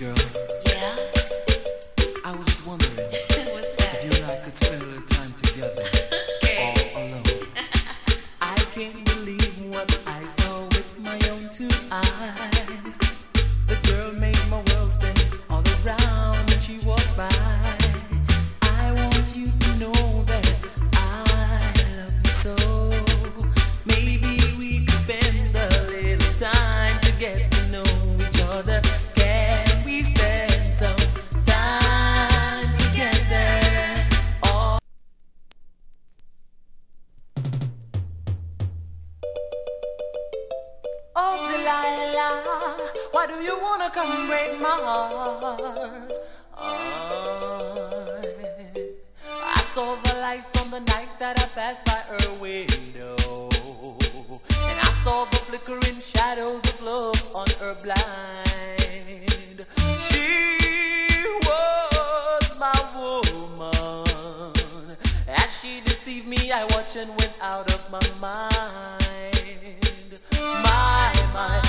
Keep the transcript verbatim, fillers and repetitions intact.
Girl, Yeah? I was just wondering What's that? if you and I could spend a little time together, Okay. all alone. I can't believe what I saw with my own two eyes. The girl made my world spin all around when she walked by. I want you to know that I love you so. Maybe we could spend a little time to get to know each other. Can we spend some time together? Oh, oh Delilah, why do you wanna come and break my heart? I, I saw the lights on the night that I passed by her window, and I saw the flickering shadows of love on her blind. She was my woman. As she deceived me, I watched and went out of my mind. My, my,